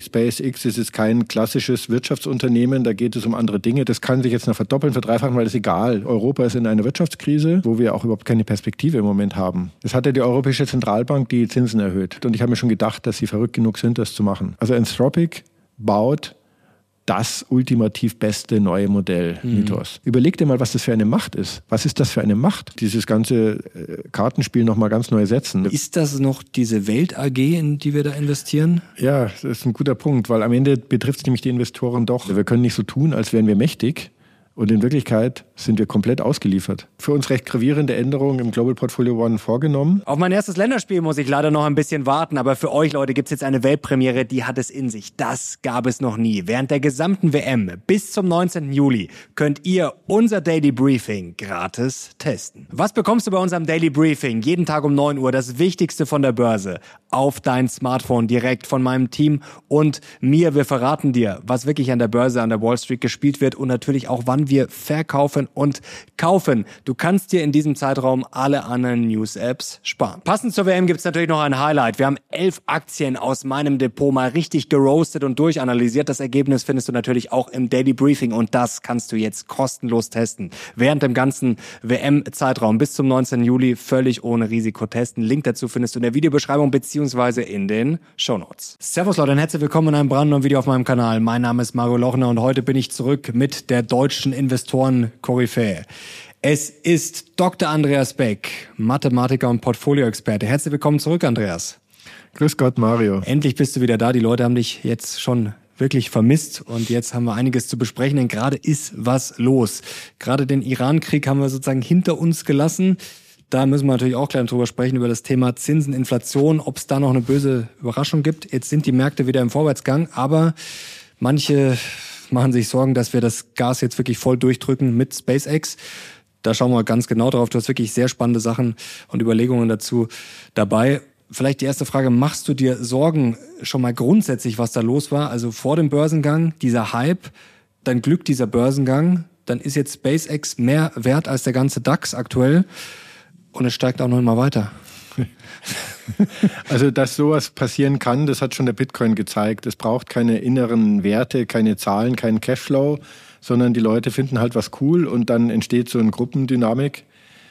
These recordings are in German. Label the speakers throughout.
Speaker 1: SpaceX ist kein klassisches Wirtschaftsunternehmen, da geht es um andere Dinge. Das kann sich jetzt noch verdoppeln, verdreifachen, weil das ist egal. Europa ist in einer Wirtschaftskrise, wo wir auch überhaupt keine Perspektive im Moment haben. Es hat ja die Europäische Zentralbank die Zinsen erhöht. Und ich habe mir schon gedacht, dass sie verrückt genug sind, das zu machen. Also Anthropic baut das ultimativ beste neue Modell, Mythos. Überleg dir mal, was das für eine Macht ist. Was ist das für eine Macht? Dieses ganze Kartenspiel nochmal ganz neu setzen.
Speaker 2: Ist das noch diese Welt AG, in die wir da investieren?
Speaker 1: Ja, das ist ein guter Punkt, weil am Ende betrifft es nämlich die Investoren doch. Wir können nicht so tun, als wären wir mächtig. Und in Wirklichkeit sind wir komplett ausgeliefert. Für uns recht gravierende Änderungen im Global Portfolio One vorgenommen.
Speaker 2: Auf mein erstes Länderspiel muss ich leider noch ein bisschen warten, aber für euch Leute gibt's jetzt eine Weltpremiere, die hat es in sich. Das gab es noch nie. Während der gesamten WM bis zum 19. Juli könnt ihr unser Daily Briefing gratis testen. Was bekommst du bei unserem Daily Briefing? Jeden Tag um 9 Uhr das Wichtigste von der Börse auf dein Smartphone direkt von meinem Team und mir. Wir verraten dir, was wirklich an der Börse, an der Wall Street gespielt wird und natürlich auch, wann wir verkaufen und kaufen. Du kannst dir in diesem Zeitraum alle anderen News-Apps sparen. Passend zur WM gibt's natürlich noch ein Highlight. Wir haben 11 Aktien aus meinem Depot mal richtig geroastet und durchanalysiert. Das Ergebnis findest du natürlich auch im Daily Briefing und das kannst du jetzt kostenlos testen. Während dem ganzen WM-Zeitraum bis zum 19. Juli völlig ohne Risiko testen. Link dazu findest du in der Videobeschreibung beziehungsweise in den Shownotes. Servus Leute und herzlich willkommen in einem brandneuen Video auf meinem Kanal. Mein Name ist Mario Lochner und heute bin ich zurück mit der deutschen Investoren-Koryphäe. Es ist Dr. Andreas Beck, Mathematiker und Portfolioexperte. Herzlich willkommen zurück, Andreas.
Speaker 1: Grüß Gott, Mario.
Speaker 2: Endlich bist du wieder da. Die Leute haben dich jetzt schon wirklich vermisst und jetzt haben wir einiges zu besprechen, denn gerade ist was los. Gerade den Iran-Krieg haben wir sozusagen hinter uns gelassen. Da müssen wir natürlich auch gleich drüber sprechen, über das Thema Zinsen, Inflation, ob es da noch eine böse Überraschung gibt. Jetzt sind die Märkte wieder im Vorwärtsgang, aber manche machen sich Sorgen, dass wir das Gas jetzt wirklich voll durchdrücken mit SpaceX. Da schauen wir ganz genau drauf. Du hast wirklich sehr spannende Sachen und Überlegungen dazu dabei. Vielleicht die erste Frage, machst du dir Sorgen schon mal grundsätzlich, was da los war? Also vor dem Börsengang, dieser Hype, dann Glück dieser Börsengang, dann ist jetzt SpaceX mehr wert als der ganze DAX aktuell und es steigt auch noch mal weiter.
Speaker 1: Also, dass sowas passieren kann, das hat schon der Bitcoin gezeigt. Es braucht keine inneren Werte, keine Zahlen, keinen Cashflow, sondern die Leute finden halt was cool und dann entsteht so eine Gruppendynamik.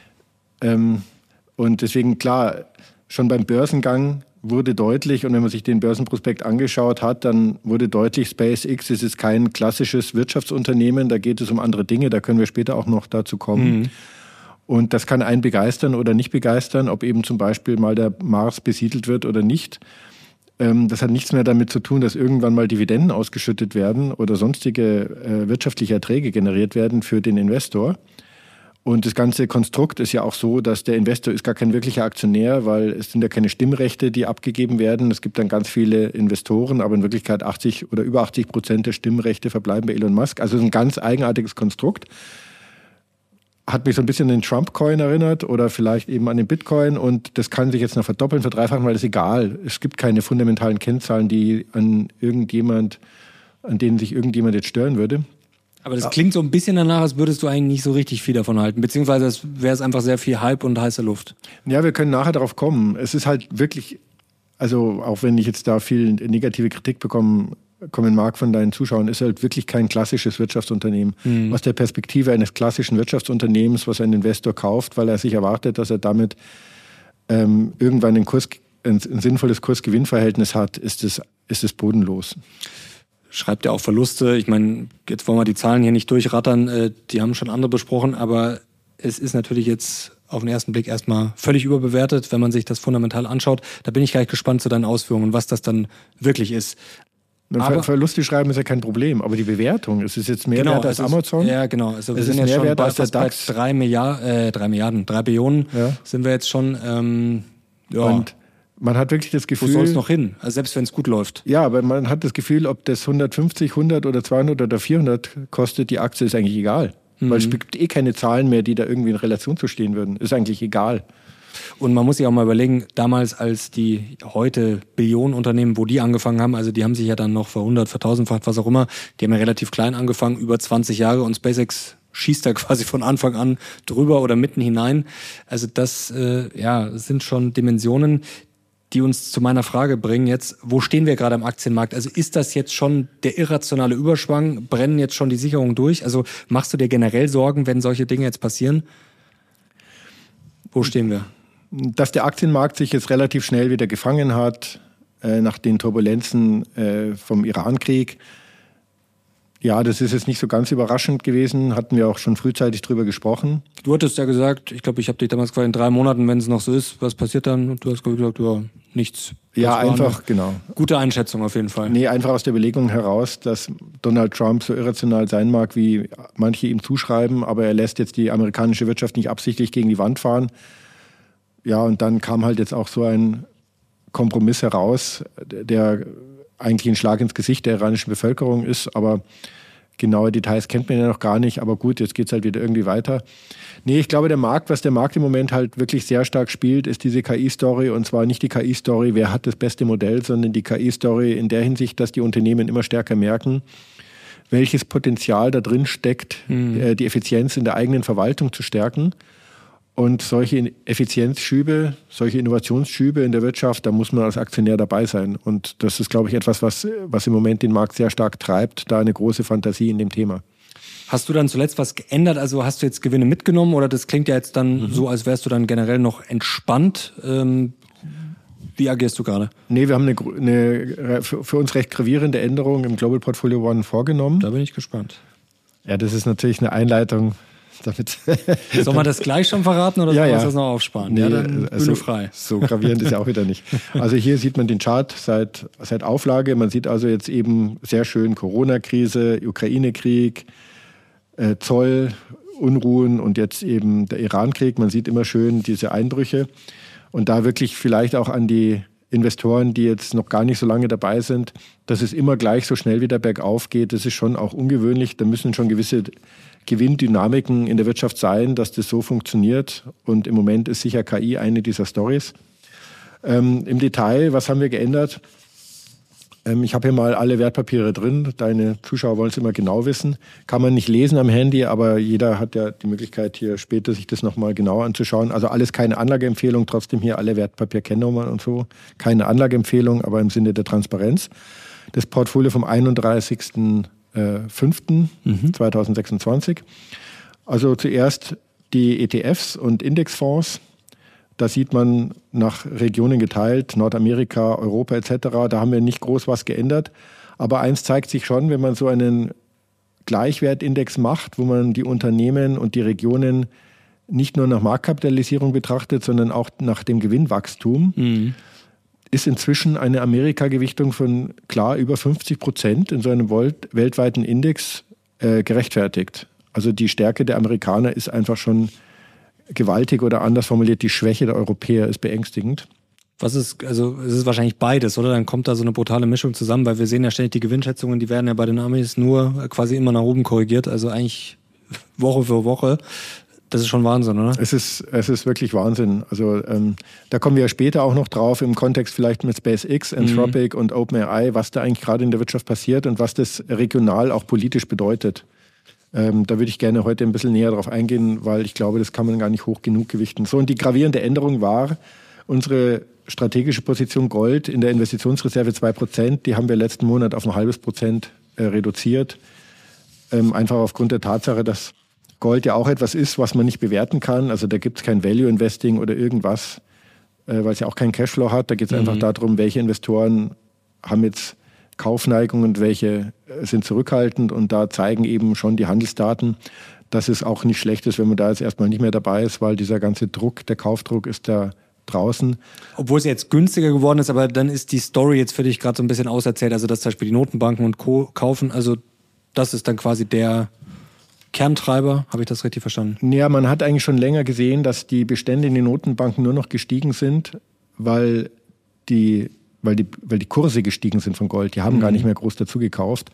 Speaker 1: Und deswegen, klar, schon beim Börsengang wurde deutlich, und wenn man sich den Börsenprospekt angeschaut hat, dann wurde deutlich, SpaceX ist kein klassisches Wirtschaftsunternehmen, da geht es um andere Dinge, da können wir später auch noch dazu kommen. Und das kann einen begeistern oder nicht begeistern, ob eben zum Beispiel mal der Mars besiedelt wird oder nicht. Das hat nichts mehr damit zu tun, dass irgendwann mal Dividenden ausgeschüttet werden oder sonstige wirtschaftliche Erträge generiert werden für den Investor. Und das ganze Konstrukt ist ja auch so, dass der Investor ist gar kein wirklicher Aktionär, weil es sind ja keine Stimmrechte, die abgegeben werden. Es gibt dann ganz viele Investoren, aber in Wirklichkeit 80 oder über 80% der Stimmrechte verbleiben bei Elon Musk. Also es ist ein ganz eigenartiges Konstrukt. Hat mich so ein bisschen an den Trump-Coin erinnert oder vielleicht eben an den Bitcoin und das kann sich jetzt noch verdoppeln, verdreifachen, weil das ist egal. Es gibt keine fundamentalen Kennzahlen, die an denen sich irgendjemand jetzt stören würde.
Speaker 2: Aber das klingt so ein bisschen danach, als würdest du eigentlich nicht so richtig viel davon halten, beziehungsweise es wäre einfach sehr viel Hype und heiße Luft.
Speaker 1: Ja, wir können nachher darauf kommen. Es ist halt wirklich, also auch wenn ich jetzt da viel negative Kritik kommen mag von deinen Zuschauern, ist halt wirklich kein klassisches Wirtschaftsunternehmen. Aus der Perspektive eines klassischen Wirtschaftsunternehmens, was ein Investor kauft, weil er sich erwartet, dass er damit irgendwann ein sinnvolles Kurs-Gewinn-Verhältnis hat, ist es bodenlos.
Speaker 2: Schreibt ja auch Verluste. Ich meine, jetzt wollen wir die Zahlen hier nicht durchrattern, die haben schon andere besprochen, aber es ist natürlich jetzt auf den ersten Blick erstmal völlig überbewertet, wenn man sich das fundamental anschaut. Da bin ich gleich gespannt zu deinen Ausführungen, was das dann wirklich ist.
Speaker 1: Aber Verluste schreiben ist ja kein Problem, aber die Bewertung, ist es jetzt mehr wert als Amazon?
Speaker 2: Ja, genau. Also wir sind jetzt schon bei fast bei 3 Billionen sind wir jetzt schon.
Speaker 1: Und man hat wirklich das Gefühl...
Speaker 2: Wo soll es noch hin? Also selbst wenn es gut läuft.
Speaker 1: Ja, aber man hat das Gefühl, ob das 150, 100 oder 200 oder 400 kostet, die Aktie ist eigentlich egal. Weil es gibt keine Zahlen mehr, die da irgendwie in Relation zu stehen würden. Ist eigentlich egal.
Speaker 2: Und man muss sich auch mal überlegen, damals als die heute Billionenunternehmen, wo die angefangen haben, also die haben sich ja dann noch verhundert, vertausendfacht, was auch immer, die haben ja relativ klein angefangen, über 20 Jahre und SpaceX schießt da quasi von Anfang an drüber oder mitten hinein. Also das sind schon Dimensionen, die uns zu meiner Frage bringen jetzt, wo stehen wir gerade am Aktienmarkt? Also ist das jetzt schon der irrationale Überschwang? Brennen jetzt schon die Sicherungen durch? Also machst du dir generell Sorgen, wenn solche Dinge jetzt passieren? Wo stehen wir?
Speaker 1: Dass der Aktienmarkt sich jetzt relativ schnell wieder gefangen hat, nach den Turbulenzen vom Iran-Krieg. Ja, das ist jetzt nicht so ganz überraschend gewesen, hatten wir auch schon frühzeitig drüber gesprochen.
Speaker 2: Du hattest ja gesagt, ich glaube, ich habe dich damals gefragt, in 3 Monaten, wenn es noch so ist, was passiert dann? Und du hast gesagt, ja, nichts.
Speaker 1: Ja, einfach, genau.
Speaker 2: Gute Einschätzung auf jeden Fall.
Speaker 1: Nee, einfach aus der Überlegung heraus, dass Donald Trump so irrational sein mag, wie manche ihm zuschreiben, aber er lässt jetzt die amerikanische Wirtschaft nicht absichtlich gegen die Wand fahren. Ja, und dann kam halt jetzt auch so ein Kompromiss heraus, der eigentlich ein Schlag ins Gesicht der iranischen Bevölkerung ist, aber genaue Details kennt man ja noch gar nicht. Aber gut, jetzt geht es halt wieder irgendwie weiter. Nee, ich glaube, was der Markt im Moment halt wirklich sehr stark spielt, ist diese KI-Story. Und zwar nicht die KI-Story, wer hat das beste Modell, sondern die KI-Story in der Hinsicht, dass die Unternehmen immer stärker merken, welches Potenzial da drin steckt, die Effizienz in der eigenen Verwaltung zu stärken. Und solche Effizienzschübe, solche Innovationsschübe in der Wirtschaft, da muss man als Aktionär dabei sein. Und das ist, glaube ich, etwas, was im Moment den Markt sehr stark treibt, da eine große Fantasie in dem Thema.
Speaker 2: Hast du dann zuletzt was geändert? Also hast du jetzt Gewinne mitgenommen oder das klingt ja jetzt dann so, als wärst du dann generell noch entspannt? Wie agierst du gerade? Nee, wir haben eine für uns recht gravierende Änderung im Global Portfolio One vorgenommen. Da bin ich gespannt.
Speaker 1: Ja, das ist natürlich eine Einleitung. Damit
Speaker 2: soll man das gleich schon verraten oder soll man das noch aufsparen?
Speaker 1: Nee,
Speaker 2: ja, dann Bühne frei.
Speaker 1: So gravierend ist ja auch wieder nicht. Also hier sieht man den Chart seit Auflage. Man sieht also jetzt eben sehr schön Corona-Krise, Ukraine-Krieg, Zoll, Unruhen und jetzt eben der Iran-Krieg. Man sieht immer schön diese Einbrüche. Und da wirklich vielleicht auch an die Investoren, die jetzt noch gar nicht so lange dabei sind, dass es immer gleich so schnell wieder bergauf geht, das ist schon auch ungewöhnlich. Da müssen schon gewisse Gewinndynamiken in der Wirtschaft sein, dass das so funktioniert. Und im Moment ist sicher KI eine dieser Stories. Im Detail, was haben wir geändert? Ich habe hier mal alle Wertpapiere drin. Deine Zuschauer wollen es immer genau wissen. Kann man nicht lesen am Handy, aber jeder hat ja die Möglichkeit, hier später sich das nochmal genauer anzuschauen. Also alles keine Anlageempfehlung, trotzdem hier alle Wertpapierkennnummern und so. Keine Anlageempfehlung, aber im Sinne der Transparenz. Das Portfolio vom 31.05.2026. Also zuerst die ETFs und Indexfonds. Da sieht man nach Regionen geteilt, Nordamerika, Europa etc. Da haben wir nicht groß was geändert. Aber eins zeigt sich schon, wenn man so einen Gleichwertindex macht, wo man die Unternehmen und die Regionen nicht nur nach Marktkapitalisierung betrachtet, sondern auch nach dem Gewinnwachstum, ist inzwischen eine Amerika-Gewichtung von klar über 50% in so einem weltweiten Index gerechtfertigt. Also die Stärke der Amerikaner ist einfach schon gewaltig oder anders formuliert, die Schwäche der Europäer ist beängstigend.
Speaker 2: Es ist wahrscheinlich beides, oder? Dann kommt da so eine brutale Mischung zusammen, weil wir sehen ja ständig die Gewinnschätzungen, die werden ja bei den Amis nur quasi immer nach oben korrigiert, also eigentlich Woche für Woche. Das ist schon Wahnsinn, oder?
Speaker 1: Es ist wirklich Wahnsinn. Also da kommen wir ja später auch noch drauf, im Kontext vielleicht mit SpaceX, Anthropic und OpenAI, was da eigentlich gerade in der Wirtschaft passiert und was das regional auch politisch bedeutet. Da würde ich gerne heute ein bisschen näher drauf eingehen, weil ich glaube, das kann man gar nicht hoch genug gewichten. So, und die gravierende Änderung war unsere strategische Position Gold in der Investitionsreserve 2%. Die haben wir letzten Monat auf 0,5% reduziert. Einfach aufgrund der Tatsache, dass Gold ja auch etwas ist, was man nicht bewerten kann. Also da gibt es kein Value Investing oder irgendwas, weil es ja auch keinen Cashflow hat. Da geht es einfach darum, welche Investoren haben jetzt Kaufneigung und welche sind zurückhaltend. Und da zeigen eben schon die Handelsdaten, dass es auch nicht schlecht ist, wenn man da jetzt erstmal nicht mehr dabei ist, weil dieser ganze Druck, der Kaufdruck ist da draußen.
Speaker 2: Obwohl es jetzt günstiger geworden ist, aber dann ist die Story jetzt für dich gerade so ein bisschen auserzählt. Also dass zum Beispiel die Notenbanken und Co. kaufen, also das ist dann quasi der Kerntreiber, habe ich das richtig verstanden?
Speaker 1: Ja, man hat eigentlich schon länger gesehen, dass die Bestände in den Notenbanken nur noch gestiegen sind, weil die Kurse gestiegen sind von Gold. Die haben gar nicht mehr groß dazu gekauft.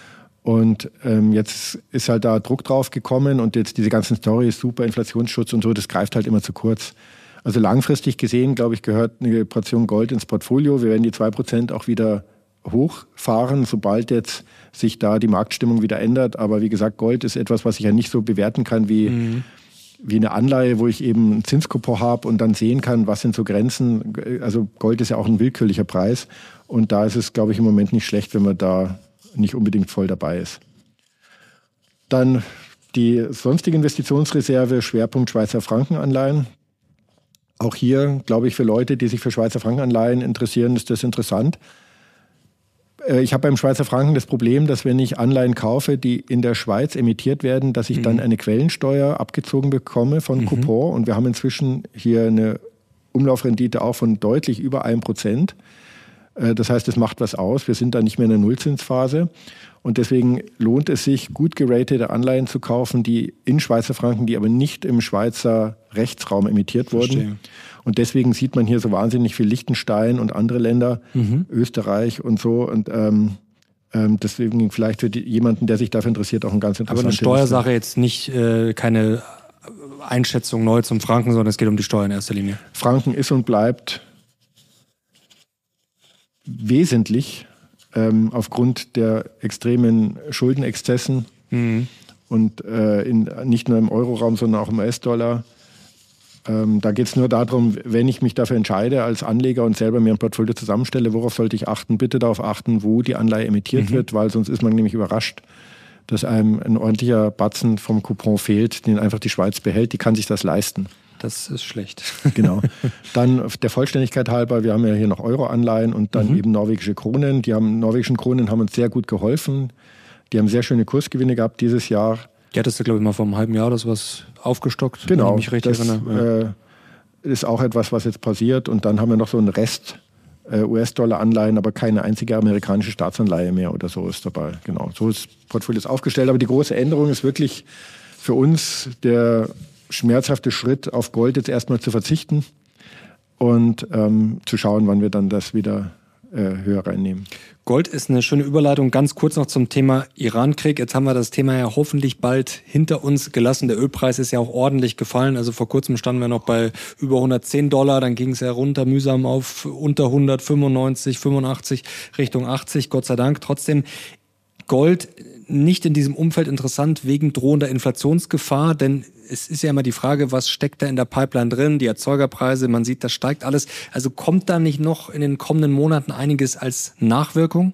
Speaker 1: Und jetzt ist halt da Druck drauf gekommen und jetzt diese ganzen Storys, super Inflationsschutz und so, das greift halt immer zu kurz. Also langfristig gesehen, glaube ich, gehört eine Portion Gold ins Portfolio. Wir werden die 2% auch wieder hochfahren, sobald jetzt sich da die Marktstimmung wieder ändert. Aber wie gesagt, Gold ist etwas, was ich ja nicht so bewerten kann wie wie eine Anleihe, wo ich eben einen Zinskupon habe und dann sehen kann, was sind so Grenzen. Also Gold ist ja auch ein willkürlicher Preis. Und da ist es, glaube ich, im Moment nicht schlecht, wenn man da nicht unbedingt voll dabei ist. Dann die sonstige Investitionsreserve, Schwerpunkt Schweizer Frankenanleihen. Auch hier, glaube ich, für Leute, die sich für Schweizer Frankenanleihen interessieren, ist das interessant. Ich habe beim Schweizer Franken das Problem, dass wenn ich Anleihen kaufe, die in der Schweiz emittiert werden, dass ich dann eine Quellensteuer abgezogen bekomme von Coupon. Und wir haben inzwischen hier eine Umlaufrendite auch von deutlich über 1%. Das heißt, es macht was aus. Wir sind da nicht mehr in der Nullzinsphase. Und deswegen lohnt es sich, gut geratete Anleihen zu kaufen, die in Schweizer Franken, die aber nicht im Schweizer Rechtsraum emittiert wurden.
Speaker 2: Verstehe.
Speaker 1: Und deswegen sieht man hier so wahnsinnig viel Liechtenstein und andere Länder, Österreich und so. Und deswegen vielleicht für jemanden, der sich dafür interessiert, auch ein ganz interessantes.
Speaker 2: Aber eine Steuersache jetzt nicht keine Einschätzung neu zum Franken, sondern es geht um die Steuer in erster Linie.
Speaker 1: Franken ist und bleibt wesentlich aufgrund der extremen Schuldenexzessen und nicht nur im Euroraum, sondern auch im US-Dollar. Da geht es nur darum, wenn ich mich dafür entscheide als Anleger und selber mir ein Portfolio zusammenstelle, worauf sollte ich achten? Bitte darauf achten, wo die Anleihe emittiert wird, weil sonst ist man nämlich überrascht, dass einem ein ordentlicher Batzen vom Coupon fehlt, den einfach die Schweiz behält. Die kann sich das leisten.
Speaker 2: Das ist schlecht.
Speaker 1: Genau. Dann der Vollständigkeit halber, wir haben ja hier noch Euro-Anleihen und dann eben norwegische Kronen. Die norwegischen Kronen haben uns sehr gut geholfen. Die haben sehr schöne Kursgewinne gehabt dieses Jahr.
Speaker 2: Die hattest du, glaube ich, mal vor einem halben Jahr das was aufgestockt.
Speaker 1: Genau,
Speaker 2: wenn ich mich richtig erinnere.
Speaker 1: Ist auch etwas, was jetzt passiert. Und dann haben wir noch so einen Rest US-Dollar-Anleihen, aber keine einzige amerikanische Staatsanleihe mehr oder so ist dabei. Genau, so ist das Portfolio aufgestellt. Aber die große Änderung ist wirklich für uns der schmerzhafte Schritt, auf Gold jetzt erstmal zu verzichten und zu schauen, wann wir dann das wieder höher reinnehmen.
Speaker 2: Gold ist eine schöne Überleitung. Ganz kurz noch zum Thema Iran-Krieg. Jetzt haben wir das Thema ja hoffentlich bald hinter uns gelassen. Der Ölpreis ist ja auch ordentlich gefallen. Also vor kurzem standen wir noch bei über $110. Dann ging es ja runter mühsam auf unter 195, 85, Richtung 80. Gott sei Dank. Trotzdem Gold nicht in diesem Umfeld interessant wegen drohender Inflationsgefahr, denn es ist ja immer die Frage, was steckt da in der Pipeline drin, die Erzeugerpreise, man sieht, das steigt alles. Also kommt da nicht noch in den kommenden Monaten einiges als Nachwirkung?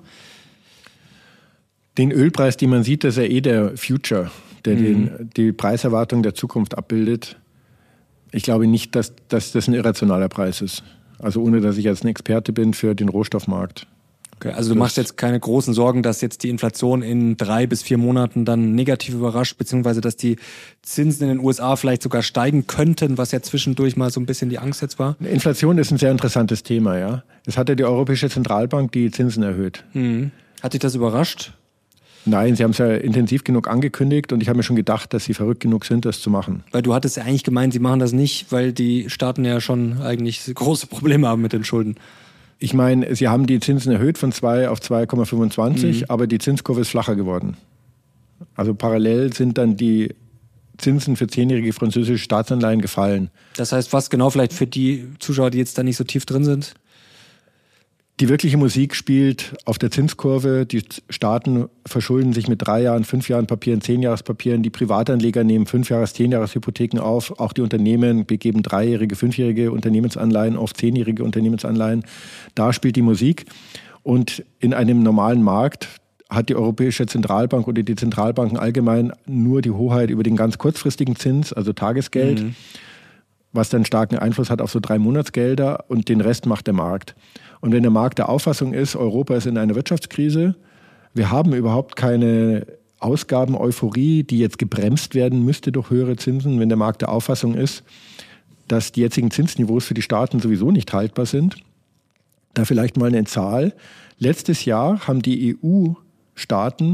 Speaker 1: Den Ölpreis, den man sieht, das ist ja der Future, der die Preiserwartung der Zukunft abbildet. Ich glaube nicht, dass das ein irrationaler Preis ist. Also ohne, dass ich jetzt ein Experte bin für den Rohstoffmarkt.
Speaker 2: Okay, also du machst jetzt keine großen Sorgen, dass jetzt die Inflation in 3 bis 4 Monaten dann negativ überrascht, beziehungsweise dass die Zinsen in den USA vielleicht sogar steigen könnten, was ja zwischendurch mal so ein bisschen die Angst jetzt war?
Speaker 1: Inflation ist ein sehr interessantes Thema, ja. Es hat ja die Europäische Zentralbank die Zinsen erhöht.
Speaker 2: Hat dich das überrascht?
Speaker 1: Nein, sie haben es ja intensiv genug angekündigt und ich habe mir schon gedacht, dass sie verrückt genug sind, das zu machen.
Speaker 2: Weil du hattest ja eigentlich gemeint, sie machen das nicht, weil die Staaten ja schon eigentlich große Probleme haben mit den Schulden.
Speaker 1: Ich meine, sie haben die Zinsen erhöht von 2 auf 2,25, aber die Zinskurve ist flacher geworden. Also parallel sind dann die Zinsen für 10-jährige französische Staatsanleihen gefallen.
Speaker 2: Das heißt, was genau vielleicht für die Zuschauer, die jetzt da nicht so tief drin sind?
Speaker 1: Die wirkliche Musik spielt auf der Zinskurve. Die Staaten verschulden sich mit 3 Jahren, 5 Jahren Papieren, 10-Jahres-Papieren. Die Privatanleger nehmen 5-Jahres-, 10-Jahres-Hypotheken auf. Auch die Unternehmen begeben 3-jährige, 5-jährige Unternehmensanleihen auf 10-jährige Unternehmensanleihen. Da spielt die Musik. Und in einem normalen Markt hat die Europäische Zentralbank oder die Zentralbanken allgemein nur die Hoheit über den ganz kurzfristigen Zins, also Tagesgeld, was dann starken Einfluss hat auf so 3-Monatsgelder und den Rest macht der Markt. Und wenn der Markt der Auffassung ist, Europa ist in einer Wirtschaftskrise, wir haben überhaupt keine Ausgaben-Euphorie, die jetzt gebremst werden müsste durch höhere Zinsen, wenn der Markt der Auffassung ist, dass die jetzigen Zinsniveaus für die Staaten sowieso nicht haltbar sind. Da vielleicht mal eine Zahl. Letztes Jahr haben die EU-Staaten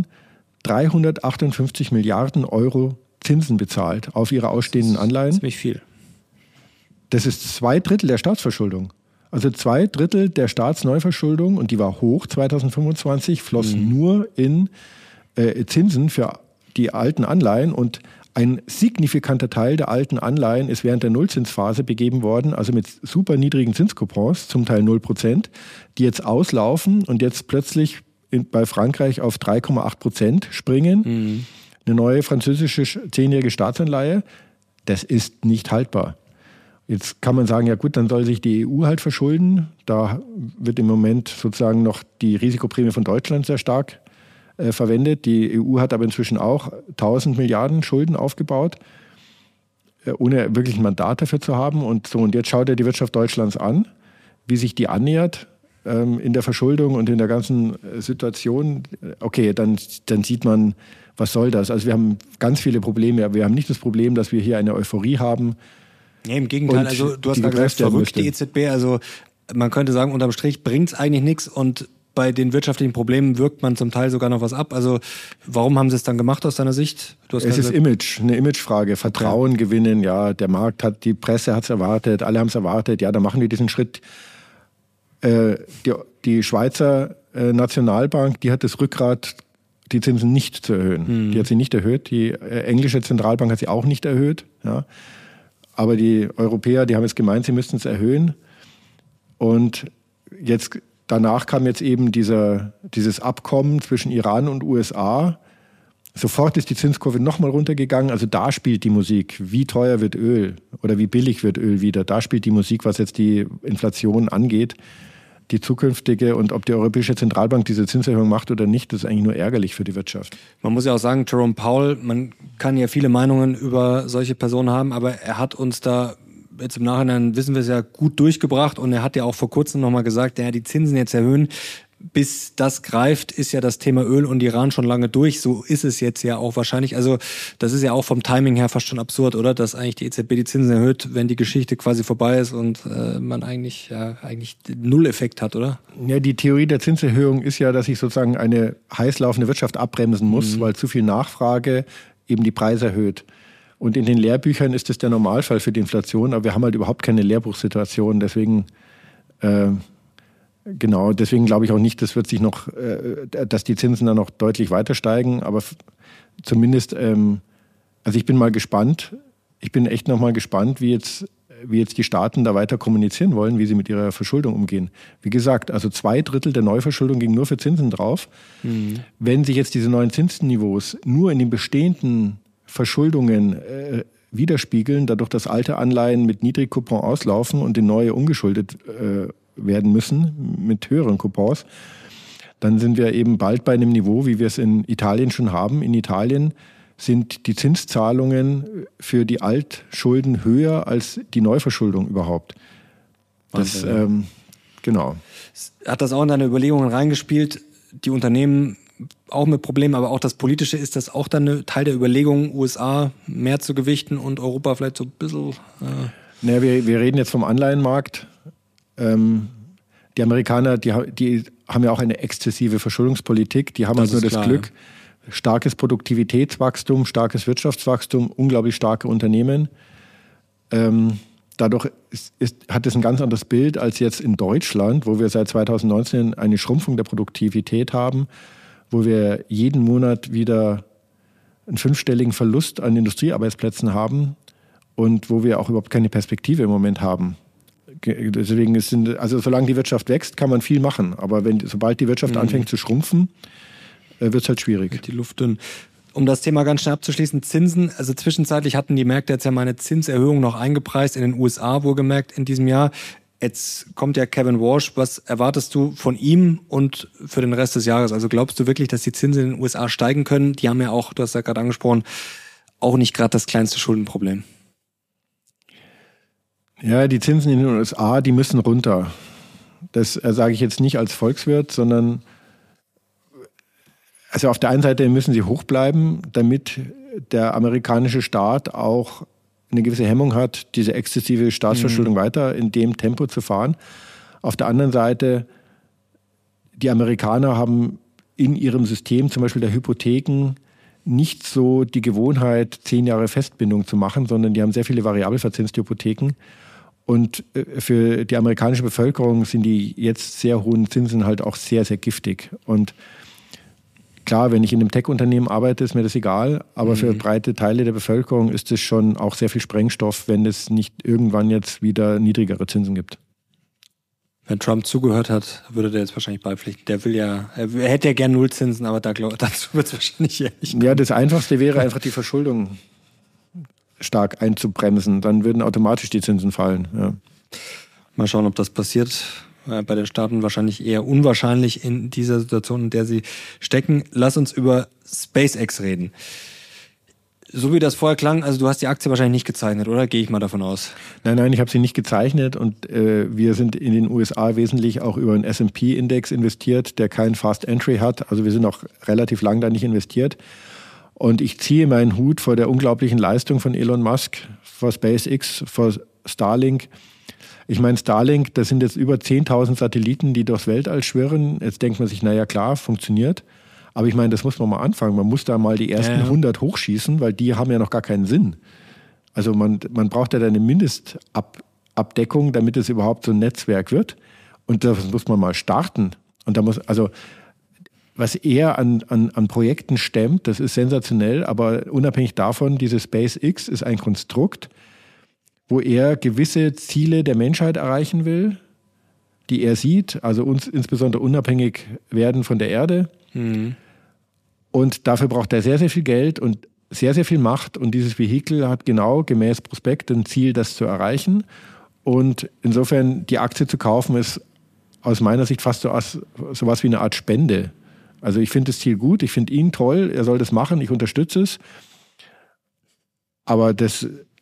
Speaker 1: 358 Milliarden Euro Zinsen bezahlt auf ihre ausstehenden Anleihen.
Speaker 2: Ziemlich viel.
Speaker 1: Das ist 2/3 der Staatsverschuldung. Also 2/3 der Staatsneuverschuldung, und die war hoch 2025, floss nur in Zinsen für die alten Anleihen. Und ein signifikanter Teil der alten Anleihen ist während der Nullzinsphase begeben worden, also mit super niedrigen Zinscoupons, zum Teil 0%, die jetzt auslaufen und jetzt plötzlich bei Frankreich auf 3,8% springen. Eine neue französische 10-jährige Staatsanleihe. das ist nicht haltbar. Jetzt kann man sagen, ja gut, dann soll sich die EU halt verschulden. Da wird im Moment sozusagen noch die Risikoprämie von Deutschland sehr stark verwendet. Die EU hat aber inzwischen auch 1000 Milliarden Schulden aufgebaut, ohne wirklich ein Mandat dafür zu haben. Und jetzt schaut er die Wirtschaft Deutschlands an, wie sich die annähert in der Verschuldung und in der ganzen Situation. Okay, dann sieht man, was soll das? Also wir haben ganz viele Probleme. Wir haben nicht das Problem, dass wir hier eine Euphorie haben.
Speaker 2: Nee, im Gegenteil. Also du hast gerade gesagt, verrückt die EZB. Also man könnte sagen, unterm Strich bringt es eigentlich nichts und bei den wirtschaftlichen Problemen wirkt man zum Teil sogar noch was ab. Also warum haben sie es dann gemacht aus deiner Sicht?
Speaker 1: Es ist Image, eine Imagefrage. Vertrauen gewinnen, ja, der Markt hat, die Presse hat es erwartet, alle haben es erwartet, ja, dann machen wir diesen Schritt. Die Schweizer Nationalbank, die hat das Rückgrat, die Zinsen nicht zu erhöhen. Die hat sie nicht erhöht. Die englische Zentralbank hat sie auch nicht erhöht. Ja. Aber die Europäer, die haben jetzt gemeint, sie müssten es erhöhen. Und jetzt danach kam jetzt eben dieses Abkommen zwischen Iran und USA. Sofort ist die Zinskurve nochmal runtergegangen. Also da spielt die Musik. Wie teuer wird Öl oder wie billig wird Öl wieder? Da spielt die Musik, was jetzt die Inflation angeht. Die zukünftige und ob die Europäische Zentralbank diese Zinserhöhung macht oder nicht, das ist eigentlich nur ärgerlich für die Wirtschaft.
Speaker 2: Man muss ja auch sagen, Jerome Powell, man kann ja viele Meinungen über solche Personen haben, aber er hat uns da, jetzt im Nachhinein wissen wir es ja, gut durchgebracht und er hat ja auch vor kurzem nochmal gesagt, ja, die Zinsen jetzt erhöhen, bis das greift, ist ja das Thema Öl und Iran schon lange durch. So ist es jetzt ja auch wahrscheinlich. Also das ist ja auch vom Timing her fast schon absurd, oder? Dass eigentlich die EZB die Zinsen erhöht, wenn die Geschichte quasi vorbei ist und man eigentlich Null-Effekt hat, oder?
Speaker 1: Ja, die Theorie der Zinserhöhung ist ja, dass ich sozusagen eine heiß laufende Wirtschaft abbremsen muss, weil zu viel Nachfrage eben die Preise erhöht. Und in den Lehrbüchern ist das der Normalfall für die Inflation, aber wir haben halt überhaupt keine Lehrbuchsituation. Deswegen deswegen glaube ich auch nicht, das wird sich noch, dass die Zinsen dann noch deutlich weiter steigen. Aber zumindest, also ich bin mal gespannt. Ich bin echt noch mal gespannt, wie jetzt die Staaten da weiter kommunizieren wollen, wie sie mit ihrer Verschuldung umgehen. Wie gesagt, also 2/3 der Neuverschuldung ging nur für Zinsen drauf. Wenn sich jetzt diese neuen Zinsniveaus nur in den bestehenden Verschuldungen widerspiegeln, dadurch, dass alte Anleihen mit Niedrigcoupon auslaufen und die neue ungeschuldet werden müssen mit höheren Coupons, dann sind wir eben bald bei einem Niveau, wie wir es in Italien schon haben. In Italien sind die Zinszahlungen für die Altschulden höher als die Neuverschuldung überhaupt. Das, genau.
Speaker 2: Hat das auch in deine Überlegungen reingespielt? Die Unternehmen auch mit Problemen, aber auch das Politische, ist das auch dann ein Teil der Überlegungen, USA mehr zu gewichten und Europa vielleicht so ein bisschen?
Speaker 1: Naja, wir reden jetzt vom Anleihenmarkt. Die Amerikaner, die haben ja auch eine exzessive Verschuldungspolitik. Die haben halt nur das Glück, starkes Produktivitätswachstum, starkes Wirtschaftswachstum, unglaublich starke Unternehmen. Dadurch hat es ein ganz anderes Bild als jetzt in Deutschland, wo wir seit 2019 eine Schrumpfung der Produktivität haben, wo wir jeden Monat wieder einen 5-stelligen Verlust an Industriearbeitsplätzen haben und wo wir auch überhaupt keine Perspektive im Moment haben. Deswegen solange die Wirtschaft wächst, kann man viel machen. Aber sobald die Wirtschaft anfängt zu schrumpfen, wird es halt schwierig.
Speaker 2: Die Luft dünn. Um das Thema ganz schnell abzuschließen, Zinsen. Also zwischenzeitlich hatten die Märkte jetzt ja mal eine Zinserhöhung noch eingepreist, in den USA wohlgemerkt in diesem Jahr. Jetzt kommt ja Kevin Walsh. Was erwartest du von ihm und für den Rest des Jahres? Also glaubst du wirklich, dass die Zinsen in den USA steigen können? Die haben ja auch, du hast ja gerade angesprochen, auch nicht gerade das kleinste Schuldenproblem.
Speaker 1: Ja, die Zinsen in den USA, die müssen runter. Das sage ich jetzt nicht als Volkswirt, sondern also auf der einen Seite müssen sie hoch bleiben, damit der amerikanische Staat auch eine gewisse Hemmung hat, diese exzessive Staatsverschuldung weiter in dem Tempo zu fahren. Auf der anderen Seite, die Amerikaner haben in ihrem System, zum Beispiel der Hypotheken, nicht so die Gewohnheit, 10 Jahre Festbindung zu machen, sondern die haben sehr viele variabel verzinste Hypotheken. Und für die amerikanische Bevölkerung sind die jetzt sehr hohen Zinsen halt auch sehr, sehr giftig. Und klar, wenn ich in einem Tech-Unternehmen arbeite, ist mir das egal. Aber für breite Teile der Bevölkerung ist es schon auch sehr viel Sprengstoff, wenn es nicht irgendwann jetzt wieder niedrigere Zinsen gibt.
Speaker 2: Wenn Trump zugehört hat, würde der jetzt wahrscheinlich beipflichten. Er hätte ja gern Nullzinsen, aber dazu wird es wahrscheinlich eher nicht kommen.
Speaker 1: Ja, das Einfachste wäre einfach die Verschuldung stark einzubremsen. Dann würden automatisch die Zinsen fallen. Ja.
Speaker 2: Mal schauen, ob das passiert. Bei den Staaten wahrscheinlich eher unwahrscheinlich in dieser Situation, in der sie stecken. Lass uns über SpaceX reden. So wie das vorher klang, also du hast die Aktie wahrscheinlich nicht gezeichnet, oder? Gehe ich mal davon aus.
Speaker 1: Nein, ich habe sie nicht gezeichnet und wir sind in den USA wesentlich auch über einen S&P-Index investiert, der kein Fast Entry hat. Also wir sind auch relativ lang da nicht investiert. Und ich ziehe meinen Hut vor der unglaublichen Leistung von Elon Musk, vor SpaceX, vor Starlink. Ich meine, Starlink, das sind jetzt über 10.000 Satelliten, die durchs Weltall schwirren. Jetzt denkt man sich, naja klar, funktioniert. Aber ich meine, das muss man mal anfangen. Man muss da mal die ersten 100 hochschießen, weil die haben ja noch gar keinen Sinn. Also man braucht ja eine Mindestabdeckung, damit es überhaupt so ein Netzwerk wird. Und das muss man mal starten. Und da muss, also was er an Projekten stemmt, das ist sensationell. Aber unabhängig davon, diese SpaceX ist ein Konstrukt, wo er gewisse Ziele der Menschheit erreichen will, die er sieht, also uns insbesondere unabhängig werden von der Erde. Mhm. Und dafür braucht er sehr, sehr viel Geld und sehr, sehr viel Macht. Und dieses Vehikel hat genau gemäß Prospekt ein Ziel, das zu erreichen. Und insofern die Aktie zu kaufen, ist aus meiner Sicht fast so was wie eine Art Spende. Also ich finde das Ziel gut, ich finde ihn toll, er soll das machen, ich unterstütze es. Aber wir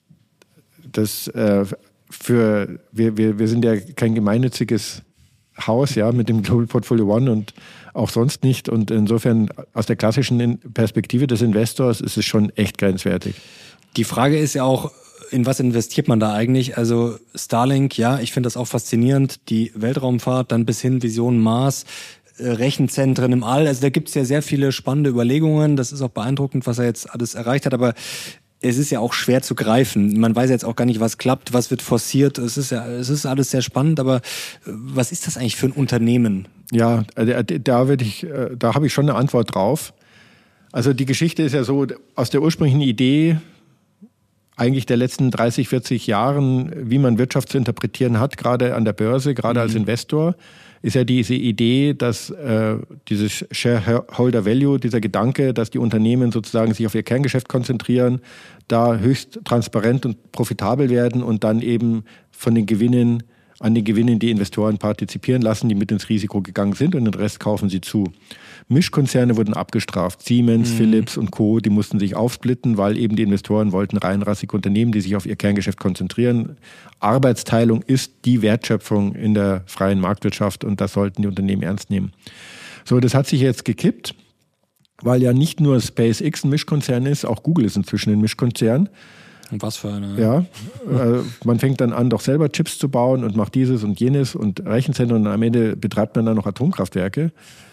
Speaker 1: sind ja kein gemeinnütziges Haus, ja, mit dem Global Portfolio One und auch sonst nicht. Und insofern aus der klassischen Perspektive des Investors ist es schon echt grenzwertig.
Speaker 2: Die Frage ist ja auch, in was investiert man da eigentlich? Also Starlink, ja, ich finde das auch faszinierend. Die Weltraumfahrt, dann bis hin Vision Mars, Rechenzentren im All. Also da gibt es ja sehr viele spannende Überlegungen. Das ist auch beeindruckend, was er jetzt alles erreicht hat. Aber es ist ja auch schwer zu greifen. Man weiß jetzt auch gar nicht, was klappt, was wird forciert. Es ist alles sehr spannend, aber was ist das eigentlich für ein Unternehmen?
Speaker 1: Ja, da habe ich schon eine Antwort drauf. Also die Geschichte ist ja so, aus der ursprünglichen Idee eigentlich der letzten 30, 40 Jahren, wie man Wirtschaft zu interpretieren hat, gerade an der Börse, gerade als Investor, ist ja diese Idee, dass dieses Shareholder Value, dieser Gedanke, dass die Unternehmen sozusagen sich auf ihr Kerngeschäft konzentrieren, da höchst transparent und profitabel werden und dann eben an den Gewinnen die Investoren partizipieren lassen, die mit ins Risiko gegangen sind und den Rest kaufen sie zu. Mischkonzerne wurden abgestraft. Siemens, Philips und Co., die mussten sich aufsplitten, weil eben die Investoren wollten reinrassige Unternehmen, die sich auf ihr Kerngeschäft konzentrieren. Arbeitsteilung ist die Wertschöpfung in der freien Marktwirtschaft und das sollten die Unternehmen ernst nehmen. So, das hat sich jetzt gekippt, weil ja nicht nur SpaceX ein Mischkonzern ist, auch Google ist inzwischen ein Mischkonzern.
Speaker 2: Und was für eine?
Speaker 1: Ja, man fängt dann an, doch selber Chips zu bauen und macht dieses und jenes und Rechenzentren und am Ende betreibt man dann noch Atomkraftwerke.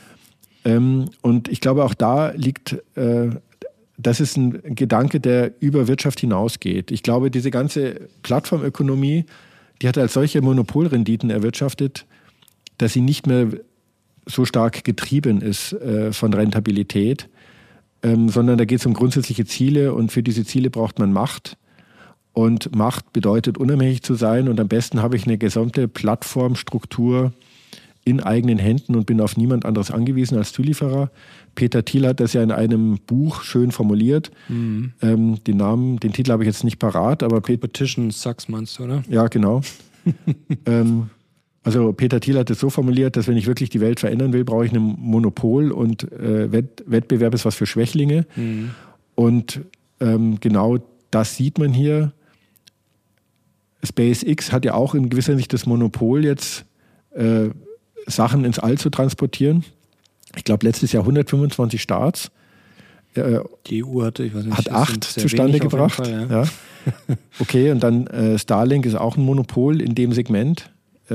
Speaker 1: Und ich glaube, auch da liegt, das ist ein Gedanke, der über Wirtschaft hinausgeht. Ich glaube, diese ganze Plattformökonomie, die hat als solche Monopolrenditen erwirtschaftet, dass sie nicht mehr so stark getrieben ist von Rentabilität, sondern da geht es um grundsätzliche Ziele und für diese Ziele braucht man Macht. Und Macht bedeutet, unabhängig zu sein und am besten habe ich eine gesamte Plattformstruktur in eigenen Händen und bin auf niemand anderes angewiesen als Zulieferer. Peter Thiel hat das ja in einem Buch schön formuliert. Den Titel habe ich jetzt nicht parat, aber
Speaker 2: Competition sucks, meinst du, oder?
Speaker 1: Ja, genau. Also Peter Thiel hat es so formuliert, dass wenn ich wirklich die Welt verändern will, brauche ich ein Monopol und Wettbewerb ist was für Schwächlinge. Und genau das sieht man hier. SpaceX hat ja auch in gewisser Hinsicht das Monopol jetzt Sachen ins All zu transportieren. Ich glaube, letztes Jahr 125 Starts.
Speaker 2: Die EU hat
Speaker 1: 8 zustande gebracht. Fall, ja. Okay, und dann Starlink ist auch ein Monopol in dem Segment.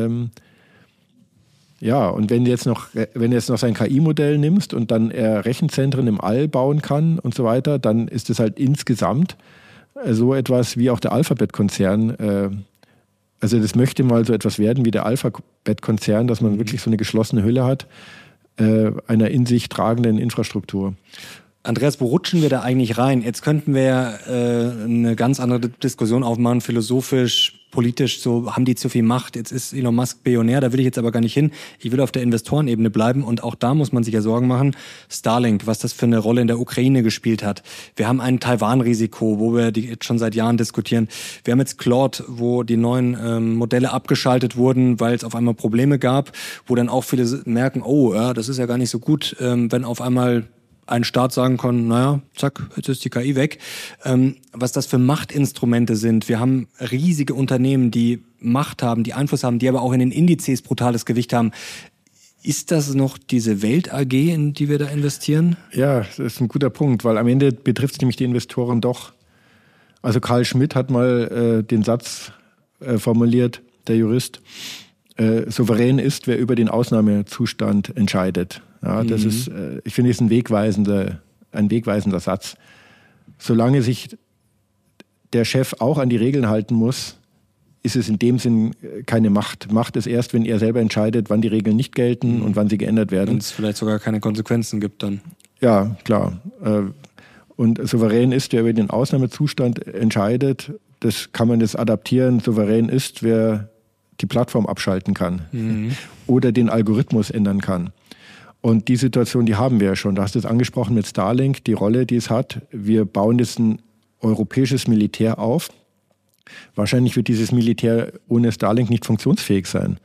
Speaker 1: Ja, und wenn du jetzt noch sein KI-Modell nimmst und dann Rechenzentren im All bauen kann und so weiter, dann ist es halt insgesamt so etwas wie auch der Alphabet-Konzern. Also das möchte mal so etwas werden wie der Alphabet-Konzern, dass man wirklich so eine geschlossene Hülle hat, einer in sich tragenden Infrastruktur.
Speaker 2: Andreas, wo rutschen wir da eigentlich rein? Jetzt könnten wir eine ganz andere Diskussion aufmachen, philosophisch. politisch, so haben die zu viel Macht, jetzt ist Elon Musk Billionär, da will ich jetzt aber gar nicht hin. Ich will auf der Investorenebene bleiben und auch da muss man sich ja Sorgen machen. Starlink, was das für eine Rolle in der Ukraine gespielt hat. Wir haben ein Taiwan-Risiko, wo wir jetzt schon seit Jahren diskutieren. Wir haben jetzt Claude, wo die neuen Modelle abgeschaltet wurden, weil es auf einmal Probleme gab, wo dann auch viele merken, oh, ja, das ist ja gar nicht so gut, wenn auf einmal ein Staat sagen kann, naja, zack, jetzt ist die KI weg. Was das für Machtinstrumente sind. Wir haben riesige Unternehmen, die Macht haben, die Einfluss haben, die aber auch in den Indizes brutales Gewicht haben. Ist das noch diese Welt AG, in die wir da investieren?
Speaker 1: Ja, das ist ein guter Punkt, weil am Ende betrifft es nämlich die Investoren doch. Also Carl Schmitt hat mal den Satz formuliert, der Jurist, souverän ist, wer über den Ausnahmezustand entscheidet. Ja, das ist, ich finde, ist ein wegweisender Satz. Solange sich der Chef auch an die Regeln halten muss, ist es in dem Sinn keine Macht. Macht ist erst, wenn er selber entscheidet, wann die Regeln nicht gelten und wann sie geändert werden.
Speaker 2: Wenn es vielleicht sogar keine Konsequenzen gibt dann.
Speaker 1: Ja, klar. Und souverän ist, wer über den Ausnahmezustand entscheidet. Das kann man jetzt adaptieren. Souverän ist, wer die Plattform abschalten kann oder den Algorithmus ändern kann. Und die Situation, die haben wir ja schon. Du hast es angesprochen mit Starlink, die Rolle, die es hat. Wir bauen jetzt ein europäisches Militär auf. Wahrscheinlich wird dieses Militär ohne Starlink nicht funktionsfähig sein.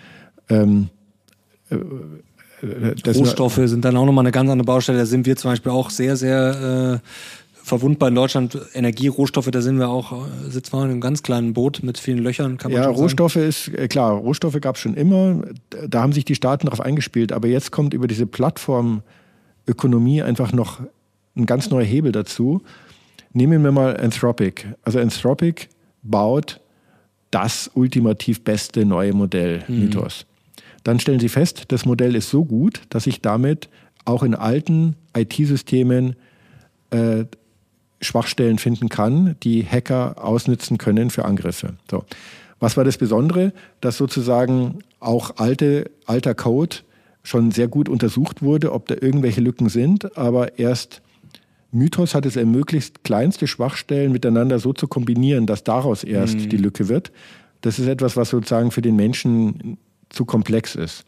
Speaker 2: Rohstoffe sind dann auch nochmal eine ganz andere Baustelle. Da sind wir zum Beispiel auch sehr, sehr verwundbar in Deutschland. Energie, Rohstoffe, da sind wir auch, sitzen wir in einem ganz kleinen Boot mit vielen Löchern, kann man schon sagen.
Speaker 1: Rohstoffe ist, klar, Rohstoffe gab es schon immer. Da haben sich die Staaten darauf eingespielt. Aber jetzt kommt über diese Plattformökonomie einfach noch ein ganz neuer Hebel dazu. Nehmen wir mal Anthropic. Also Anthropic baut das ultimativ beste neue Modell, Mythos. Dann stellen sie fest, das Modell ist so gut, dass ich damit auch in alten IT-Systemen Schwachstellen finden kann, die Hacker ausnutzen können für Angriffe. So. Was war das Besondere? Dass sozusagen auch alter Code schon sehr gut untersucht wurde, ob da irgendwelche Lücken sind, aber erst Mythos hat es ermöglicht, kleinste Schwachstellen miteinander so zu kombinieren, dass daraus erst die Lücke wird. Das ist etwas, was sozusagen für den Menschen zu komplex ist.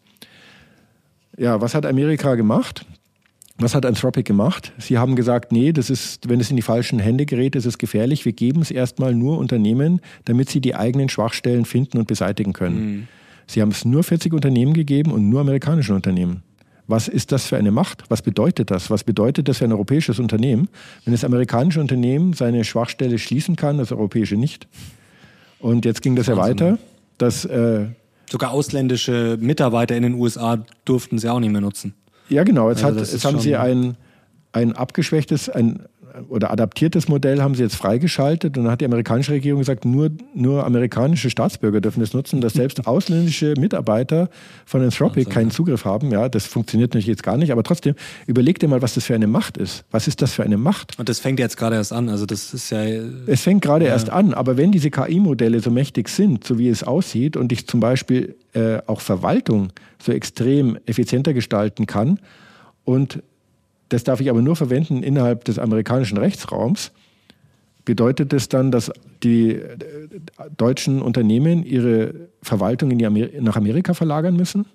Speaker 1: Ja, was hat Amerika gemacht? Was hat Anthropic gemacht? Sie haben gesagt, nee, das ist, wenn es in die falschen Hände gerät, ist es gefährlich. Wir geben es erstmal nur Unternehmen, damit sie die eigenen Schwachstellen finden und beseitigen können. Sie haben es nur 40 Unternehmen gegeben und nur amerikanischen Unternehmen. Was ist das für eine Macht? Was bedeutet das? Was bedeutet das für ein europäisches Unternehmen, wenn das amerikanische Unternehmen seine Schwachstelle schließen kann, das europäische nicht? Und jetzt ging das ja weiter, dass
Speaker 2: sogar ausländische Mitarbeiter in den USA durften sie auch nicht mehr nutzen.
Speaker 1: Ja, genau. Jetzt haben sie ein abgeschwächtes oder adaptiertes Modell haben sie jetzt freigeschaltet und dann hat die amerikanische Regierung gesagt, nur amerikanische Staatsbürger dürfen das nutzen, dass selbst ausländische Mitarbeiter von Anthropic keinen Zugriff haben. Ja, das funktioniert natürlich jetzt gar nicht, aber trotzdem, überleg dir mal, was das für eine Macht ist. Was ist das für eine Macht?
Speaker 2: Und das fängt jetzt gerade erst an, also das ist ja...
Speaker 1: Es fängt gerade erst an, aber wenn diese KI-Modelle so mächtig sind, so wie es aussieht und ich zum Beispiel auch Verwaltung so extrem effizienter gestalten kann und das darf ich aber nur verwenden innerhalb des amerikanischen Rechtsraums. Bedeutet das dann, dass die deutschen Unternehmen ihre Verwaltung nach Amerika verlagern müssen?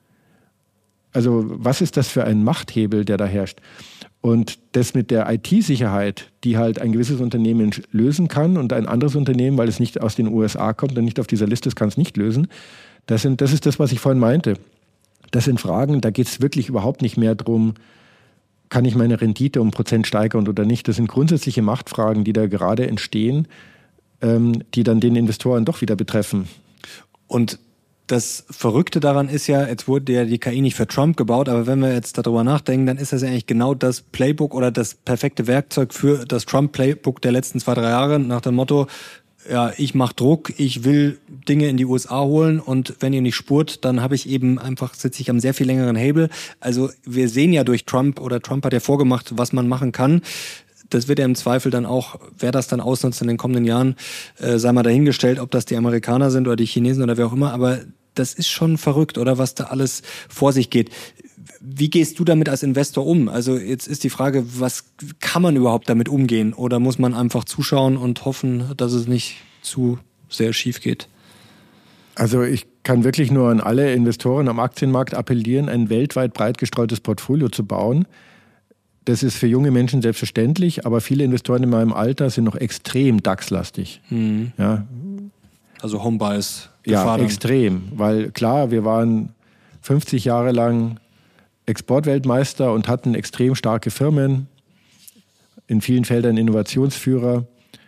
Speaker 1: Also was ist das für ein Machthebel, der da herrscht? Und das mit der IT-Sicherheit, die halt ein gewisses Unternehmen lösen kann und ein anderes Unternehmen, weil es nicht aus den USA kommt und nicht auf dieser Liste ist, kann es nicht lösen. Das ist das, was ich vorhin meinte. Das sind Fragen, da geht es wirklich überhaupt nicht mehr darum, kann ich meine Rendite um Prozent steigern oder nicht? Das sind grundsätzliche Machtfragen, die da gerade entstehen, die dann den Investoren doch wieder betreffen.
Speaker 2: Und das Verrückte daran ist ja, jetzt wurde ja die KI nicht für Trump gebaut, aber wenn wir jetzt darüber nachdenken, dann ist das ja eigentlich genau das Playbook oder das perfekte Werkzeug für das Trump-Playbook der letzten 2-3 Jahre nach dem Motto, ja, ich mache Druck, ich will Dinge in die USA holen und wenn ihr nicht spurt, dann sitze ich am sehr viel längeren Hebel. Also wir sehen ja durch Trump oder Trump hat ja vorgemacht, was man machen kann. Das wird ja im Zweifel dann auch, wer das dann ausnutzt in den kommenden Jahren, sei mal dahingestellt, ob das die Amerikaner sind oder die Chinesen oder wer auch immer, aber das ist schon verrückt, oder was da alles vor sich geht. Wie gehst du damit als Investor um? Also jetzt ist die Frage, was kann man überhaupt damit umgehen? Oder muss man einfach zuschauen und hoffen, dass es nicht zu sehr schief geht?
Speaker 1: Also ich kann wirklich nur an alle Investoren am Aktienmarkt appellieren, ein weltweit breit gestreutes Portfolio zu bauen. Das ist für junge Menschen selbstverständlich, aber viele Investoren in meinem Alter sind noch extrem DAX-lastig. Ja.
Speaker 2: Also Homebuys.
Speaker 1: Ja, extrem. Weil klar, wir waren 50 Jahre lang Exportweltmeister und hatten extrem starke Firmen, in vielen Feldern Innovationsführer.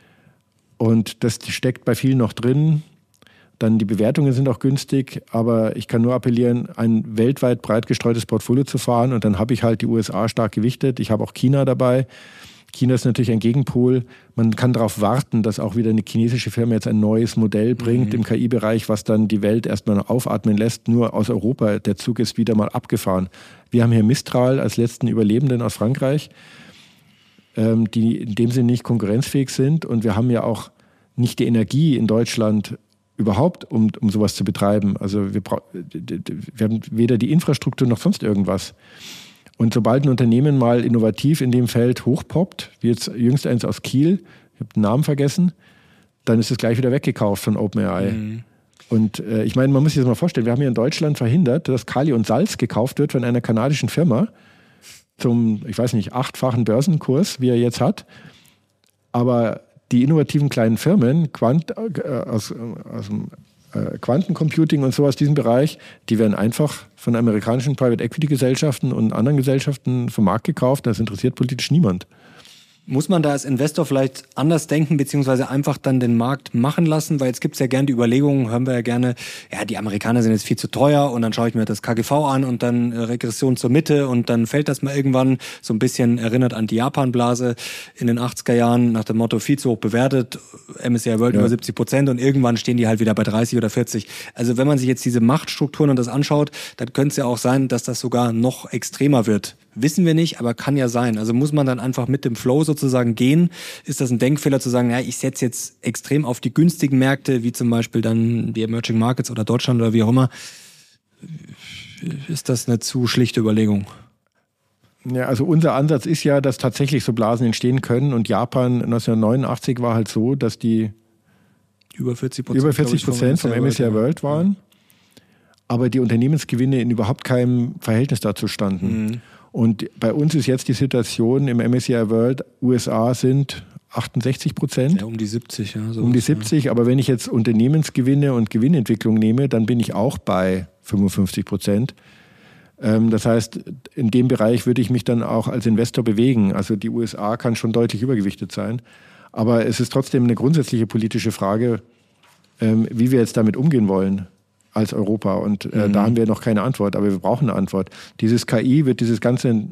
Speaker 1: Und das steckt bei vielen noch drin. Dann die Bewertungen sind auch günstig, aber ich kann nur appellieren, ein weltweit breit gestreutes Portfolio zu fahren. Und dann habe ich halt die USA stark gewichtet. Ich habe auch China dabei. China ist natürlich ein Gegenpol. Man kann darauf warten, dass auch wieder eine chinesische Firma jetzt ein neues Modell bringt im KI-Bereich, was dann die Welt erstmal aufatmen lässt. Nur aus Europa, der Zug ist wieder mal abgefahren. Wir haben hier Mistral als letzten Überlebenden aus Frankreich, die in dem Sinne nicht konkurrenzfähig sind. Und wir haben ja auch nicht die Energie in Deutschland überhaupt, um sowas zu betreiben. Also wir haben weder die Infrastruktur noch sonst irgendwas. Und sobald ein Unternehmen mal innovativ in dem Feld hochpoppt, wie jetzt jüngst eins aus Kiel, ich habe den Namen vergessen, dann ist es gleich wieder weggekauft von OpenAI. Und ich meine, man muss sich das mal vorstellen, wir haben hier in Deutschland verhindert, dass Kali und Salz gekauft wird von einer kanadischen Firma zum, ich weiß nicht, 8-fachen Börsenkurs, wie er jetzt hat. Aber die innovativen kleinen Firmen aus dem Quantencomputing und so aus diesem Bereich, die werden einfach von amerikanischen Private Equity Gesellschaften und anderen Gesellschaften vom Markt gekauft. Das interessiert politisch niemand.
Speaker 2: Muss man da als Investor vielleicht anders denken, beziehungsweise einfach dann den Markt machen lassen? Weil jetzt gibt es ja gerne die Überlegungen, hören wir ja gerne, ja, die Amerikaner sind jetzt viel zu teuer und dann schaue ich mir das KGV an und dann Regression zur Mitte und dann fällt das mal irgendwann. So ein bisschen erinnert an die Japan-Blase in den 80er Jahren nach dem Motto viel zu hoch bewertet, MSCI World über 70% und irgendwann stehen die halt wieder bei 30 oder 40. Also wenn man sich jetzt diese Machtstrukturen und das anschaut, dann könnte es ja auch sein, dass das sogar noch extremer wird. Wissen wir nicht, aber kann ja sein. Also muss man dann einfach mit dem Flow sozusagen gehen? Ist das ein Denkfehler zu sagen, ja, ich setze jetzt extrem auf die günstigen Märkte, wie zum Beispiel dann die Emerging Markets oder Deutschland oder wie auch immer? Ist das eine zu schlichte Überlegung?
Speaker 1: Ja, also unser Ansatz ist ja, dass tatsächlich so Blasen entstehen können und Japan 1989 war halt so, dass die über 40% vom MSCI World waren, aber die Unternehmensgewinne in überhaupt keinem Verhältnis dazu standen. Und bei uns ist jetzt die Situation im MSCI World, USA sind 68%.
Speaker 2: Ja, um die 70. Ja,
Speaker 1: um die 70, aber wenn ich jetzt Unternehmensgewinne und Gewinnentwicklung nehme, dann bin ich auch bei 55%. Das heißt, in dem Bereich würde ich mich dann auch als Investor bewegen. Also die USA kann schon deutlich übergewichtet sein. Aber es ist trotzdem eine grundsätzliche politische Frage, wie wir jetzt damit umgehen wollen als Europa. Und da haben wir noch keine Antwort, aber wir brauchen eine Antwort. Dieses KI wird die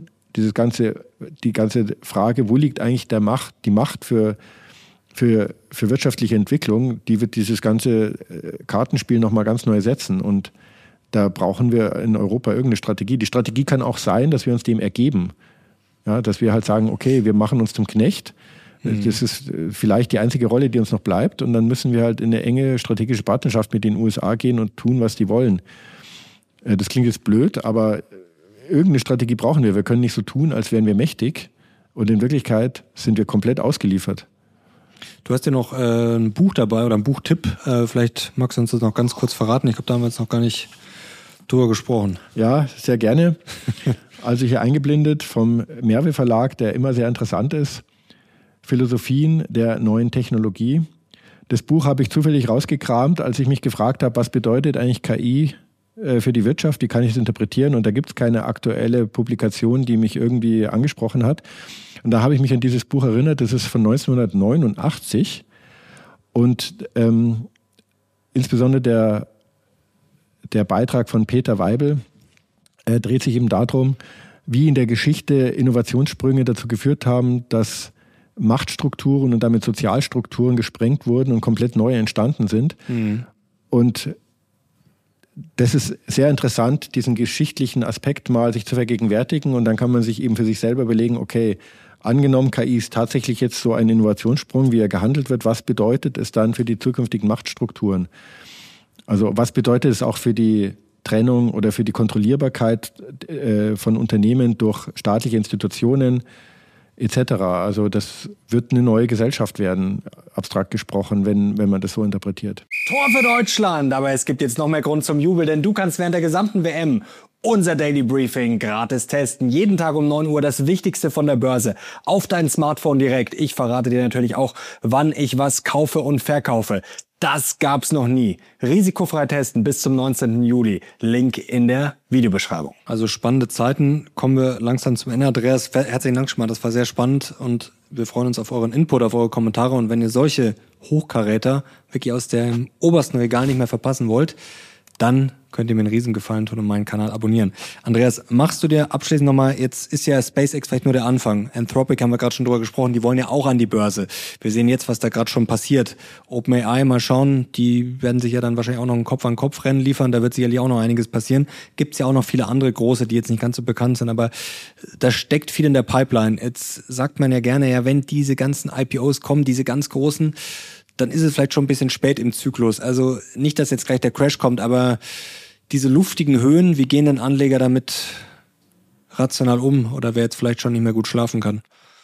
Speaker 1: ganze Frage, wo liegt eigentlich die Macht für wirtschaftliche Entwicklung, die wird dieses ganze Kartenspiel nochmal ganz neu setzen. Und da brauchen wir in Europa irgendeine Strategie. Die Strategie kann auch sein, dass wir uns dem ergeben. Ja, dass wir halt sagen, okay, wir machen uns zum Knecht. Das ist vielleicht die einzige Rolle, die uns noch bleibt. Und dann müssen wir halt in eine enge strategische Partnerschaft mit den USA gehen und tun, was die wollen. Das klingt jetzt blöd, aber irgendeine Strategie brauchen wir. Wir können nicht so tun, als wären wir mächtig. Und in Wirklichkeit sind wir komplett ausgeliefert.
Speaker 2: Du hast ja noch ein Buch dabei oder ein Buchtipp. Vielleicht magst du uns das noch ganz kurz verraten. Ich glaube, da haben wir jetzt noch gar nicht drüber gesprochen.
Speaker 1: Ja, sehr gerne. Also hier eingeblendet vom Merve Verlag, der immer sehr interessant ist. Philosophien der neuen Technologie. Das Buch habe ich zufällig rausgekramt, als ich mich gefragt habe, was bedeutet eigentlich KI für die Wirtschaft, wie kann ich es interpretieren? Und da gibt es keine aktuelle Publikation, die mich irgendwie angesprochen hat. Und da habe ich mich an dieses Buch erinnert, das ist von 1989. Und insbesondere der Beitrag von Peter Weibel dreht sich eben darum, wie in der Geschichte Innovationssprünge dazu geführt haben, dass Machtstrukturen und damit Sozialstrukturen gesprengt wurden und komplett neu entstanden sind. Und das ist sehr interessant, diesen geschichtlichen Aspekt mal sich zu vergegenwärtigen. Und dann kann man sich eben für sich selber überlegen, okay, angenommen, KI ist tatsächlich jetzt so ein Innovationssprung, wie er gehandelt wird, was bedeutet es dann für die zukünftigen Machtstrukturen? Also was bedeutet es auch für die Trennung oder für die Kontrollierbarkeit von Unternehmen durch staatliche Institutionen? etc. Also das wird eine neue Gesellschaft werden, abstrakt gesprochen, wenn man das so interpretiert.
Speaker 2: Tor für Deutschland, aber es gibt jetzt noch mehr Grund zum Jubel, denn du kannst während der gesamten WM unser Daily Briefing gratis testen. Jeden Tag um 9 Uhr das Wichtigste von der Börse auf dein Smartphone direkt. Ich verrate dir natürlich auch, wann ich was kaufe und verkaufe. Das gab's noch nie. Risikofrei testen bis zum 19. Juli. Link in der Videobeschreibung. Also spannende Zeiten. Kommen wir langsam zum Ende. Andreas, herzlichen Dank schon mal. Das war sehr spannend und wir freuen uns auf euren Input, auf eure Kommentare. Und wenn ihr solche Hochkaräter wirklich aus dem obersten Regal nicht mehr verpassen wollt, dann könnt ihr mir einen Riesengefallen tun und meinen Kanal abonnieren. Andreas, machst du dir abschließend nochmal, jetzt ist ja SpaceX vielleicht nur der Anfang. Anthropic haben wir gerade schon drüber gesprochen, die wollen ja auch an die Börse. Wir sehen jetzt, was da gerade schon passiert. OpenAI, mal schauen, die werden sich ja dann wahrscheinlich auch noch ein Kopf-an-Kopf-Rennen liefern, da wird sicherlich auch noch einiges passieren. Gibt's ja auch noch viele andere große, die jetzt nicht ganz so bekannt sind, aber da steckt viel in der Pipeline. Jetzt sagt man ja gerne, ja, wenn diese ganzen IPOs kommen, diese ganz großen, dann ist es vielleicht schon ein bisschen spät im Zyklus. Also nicht, dass jetzt gleich der Crash kommt, aber diese luftigen Höhen, wie gehen denn Anleger damit rational um? Oder wer jetzt vielleicht schon nicht mehr gut schlafen kann?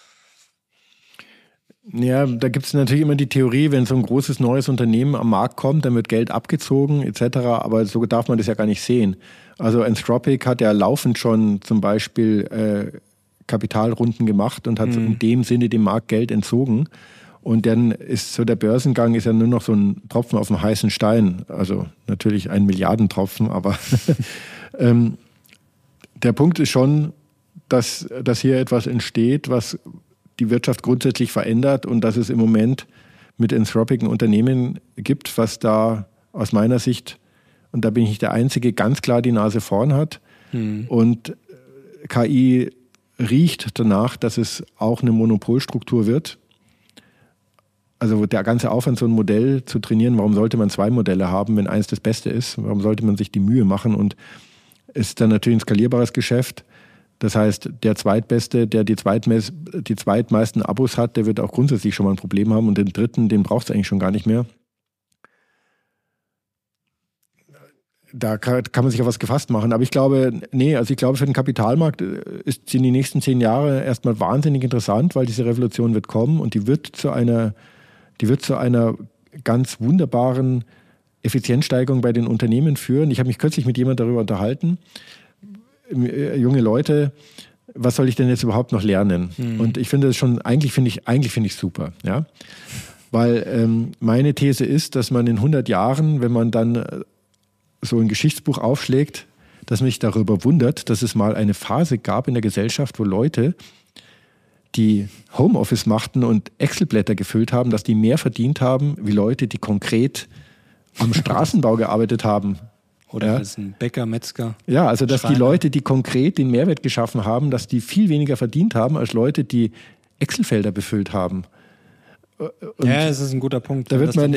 Speaker 1: Ja, da gibt es natürlich immer die Theorie, wenn so ein großes neues Unternehmen am Markt kommt, dann wird Geld abgezogen etc., aber so darf man das ja gar nicht sehen. Also Anthropic hat ja laufend schon zum Beispiel Kapitalrunden gemacht und hat in dem Sinne dem Markt Geld entzogen. Und dann ist so der Börsengang ist ja nur noch so ein Tropfen auf dem heißen Stein. Also natürlich ein Milliardentropfen, aber der Punkt ist schon, dass hier etwas entsteht, was die Wirtschaft grundsätzlich verändert und dass es im Moment mit Anthropic ein Unternehmen gibt, was da aus meiner Sicht, und da bin ich nicht der Einzige, ganz klar die Nase vorn hat. Und KI riecht danach, dass es auch eine Monopolstruktur wird. Also der ganze Aufwand, so ein Modell zu trainieren, warum sollte man 2 Modelle haben, wenn eins das Beste ist? Warum sollte man sich die Mühe machen? Und es ist dann natürlich ein skalierbares Geschäft. Das heißt, der Zweitbeste, der die zweitmeisten Abos hat, der wird auch grundsätzlich schon mal ein Problem haben. Und den dritten, den braucht es eigentlich schon gar nicht mehr. Da kann man sich auf was gefasst machen. Aber ich glaube, für den Kapitalmarkt sind die nächsten 10 Jahre erstmal wahnsinnig interessant, weil diese Revolution wird kommen und die wird zu einer ganz wunderbaren Effizienzsteigerung bei den Unternehmen führen. Ich habe mich kürzlich mit jemandem darüber unterhalten. Junge Leute, was soll ich denn jetzt überhaupt noch lernen? Und ich finde das schon, eigentlich finde ich super, ja. Weil meine These ist, dass man in 100 Jahren, wenn man dann so ein Geschichtsbuch aufschlägt, dass man sich darüber wundert, dass es mal eine Phase gab in der Gesellschaft, wo Leute, die Homeoffice machten und Excel-Blätter gefüllt haben, dass die mehr verdient haben, wie Leute, die konkret am Straßenbau gearbeitet haben.
Speaker 2: Oder als ein Bäcker, Metzger.
Speaker 1: Ja, also dass
Speaker 2: Schreiner.
Speaker 1: Die Leute, die konkret den Mehrwert geschaffen haben, dass die viel weniger verdient haben als Leute, die Excel-Felder befüllt haben.
Speaker 2: Und ja, es ist ein guter Punkt.
Speaker 1: Da wird man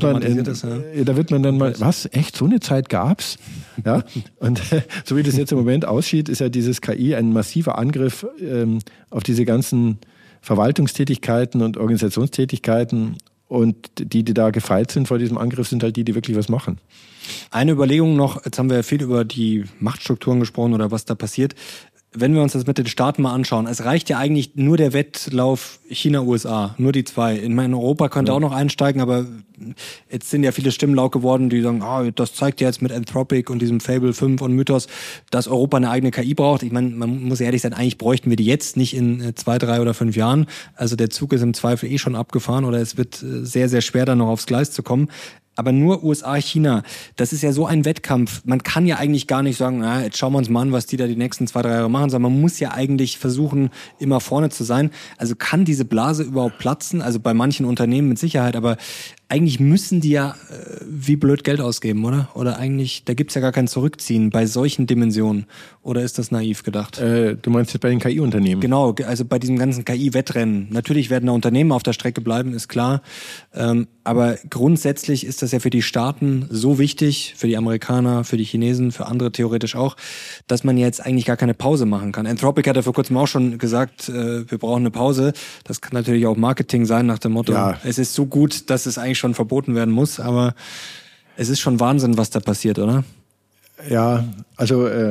Speaker 1: dann mal, was, echt, so eine Zeit gab's? Ja? Und so wie das jetzt im Moment aussieht, ist ja dieses KI ein massiver Angriff auf diese ganzen Verwaltungstätigkeiten und Organisationstätigkeiten. Und die da gefeit sind vor diesem Angriff, sind halt die wirklich was machen.
Speaker 2: Eine Überlegung noch, jetzt haben wir ja viel über die Machtstrukturen gesprochen oder was da passiert. Wenn wir uns das mit den Staaten mal anschauen, es reicht ja eigentlich nur der Wettlauf China-USA, nur die 2. In Europa könnte auch noch einsteigen, aber jetzt sind ja viele Stimmen laut geworden, die sagen, das zeigt ja jetzt mit Anthropic und diesem Fable 5 und Mythos, dass Europa eine eigene KI braucht. Ich meine, man muss ehrlich sein, eigentlich bräuchten wir die jetzt, nicht in 2, 3 oder 5 Jahren. Also der Zug ist im Zweifel schon abgefahren oder es wird sehr, sehr schwer, dann noch aufs Gleis zu kommen. Aber nur USA, China, das ist ja so ein Wettkampf. Man kann ja eigentlich gar nicht sagen, jetzt schauen wir uns mal an, was die da die nächsten 2, 3 Jahre machen, sondern man muss ja eigentlich versuchen, immer vorne zu sein. Also kann diese Blase überhaupt platzen? Also bei manchen Unternehmen mit Sicherheit, aber eigentlich müssen die ja wie blöd Geld ausgeben, oder? Oder eigentlich, da gibt's ja gar kein Zurückziehen bei solchen Dimensionen. Oder ist das naiv gedacht?
Speaker 1: Du meinst jetzt bei den KI-Unternehmen?
Speaker 2: Genau, also bei diesem ganzen KI-Wettrennen. Natürlich werden da Unternehmen auf der Strecke bleiben, ist klar. Aber grundsätzlich ist das ja für die Staaten so wichtig, für die Amerikaner, für die Chinesen, für andere theoretisch auch, dass man jetzt eigentlich gar keine Pause machen kann. Anthropic hat ja vor kurzem auch schon gesagt, wir brauchen eine Pause. Das kann natürlich auch Marketing sein nach dem Motto, Es ist so gut, dass es eigentlich schon verboten werden muss, aber es ist schon Wahnsinn, was da passiert, oder?
Speaker 1: Ja, also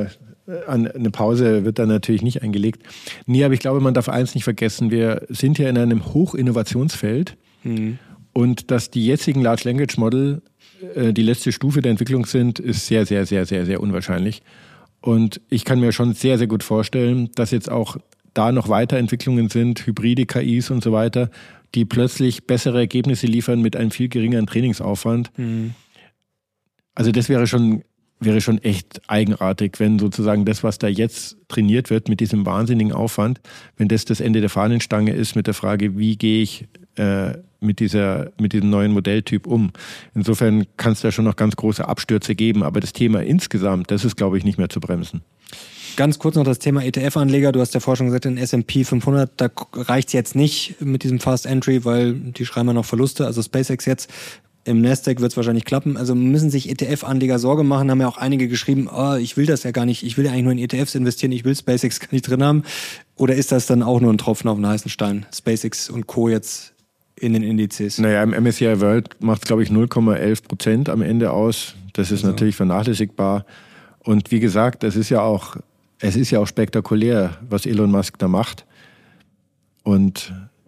Speaker 1: eine Pause wird dann natürlich nicht eingelegt. Nee, aber ich glaube, man darf eins nicht vergessen, wir sind ja in einem Hochinnovationsfeld und dass die jetzigen Large Language Model die letzte Stufe der Entwicklung sind, ist sehr, sehr, sehr, sehr, sehr unwahrscheinlich. Und ich kann mir schon sehr, sehr gut vorstellen, dass jetzt auch da noch Weiterentwicklungen sind, hybride KIs und so weiter, die plötzlich bessere Ergebnisse liefern mit einem viel geringeren Trainingsaufwand. Also das wäre schon echt eigenartig, wenn sozusagen das, was da jetzt trainiert wird mit diesem wahnsinnigen Aufwand, wenn das Ende der Fahnenstange ist mit der Frage, wie gehe ich mit diesem neuen Modelltyp um. Insofern kann es da schon noch ganz große Abstürze geben, aber das Thema insgesamt, das ist, glaube ich, nicht mehr zu bremsen.
Speaker 2: Ganz kurz noch das Thema ETF-Anleger. Du hast ja vorher schon gesagt, in S&P 500, da reicht es jetzt nicht mit diesem Fast Entry, weil die schreiben ja noch Verluste, also SpaceX jetzt. Im Nasdaq wird es wahrscheinlich klappen. Also müssen sich ETF-Anleger Sorge machen. Haben ja auch einige geschrieben, ich will das ja gar nicht. Ich will ja eigentlich nur in ETFs investieren. Ich will SpaceX gar nicht drin haben. Oder ist das dann auch nur ein Tropfen auf den heißen Stein? SpaceX und Co. jetzt in den Indizes?
Speaker 1: Naja, im MSCI World macht es, glaube ich, 0,11% am Ende aus. Das ist natürlich vernachlässigbar. Und wie gesagt, es ist ja auch spektakulär, was Elon Musk da macht. Und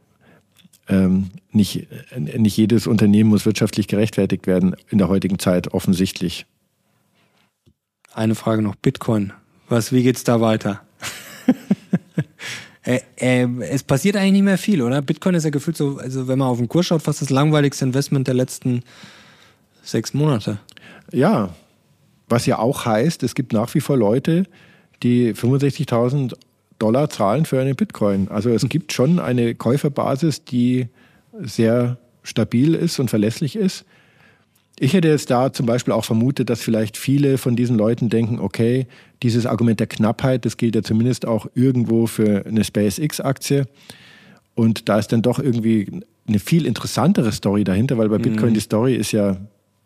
Speaker 1: nicht jedes Unternehmen muss wirtschaftlich gerechtfertigt werden in der heutigen Zeit, offensichtlich.
Speaker 2: Eine Frage noch, Bitcoin. Wie geht's da weiter? Es passiert eigentlich nicht mehr viel, oder? Bitcoin ist ja gefühlt so, also wenn man auf den Kurs schaut, fast das langweiligste Investment der letzten 6 Monate.
Speaker 1: Ja, was ja auch heißt, es gibt nach wie vor Leute, die 65.000 $ zahlen für einen Bitcoin. Also es gibt schon eine Käuferbasis, die sehr stabil ist und verlässlich ist. Ich hätte jetzt da zum Beispiel auch vermutet, dass vielleicht viele von diesen Leuten denken, okay, dieses Argument der Knappheit, das gilt ja zumindest auch irgendwo für eine SpaceX-Aktie. Und da ist dann doch irgendwie eine viel interessantere Story dahinter, weil bei Bitcoin die Story ist ja...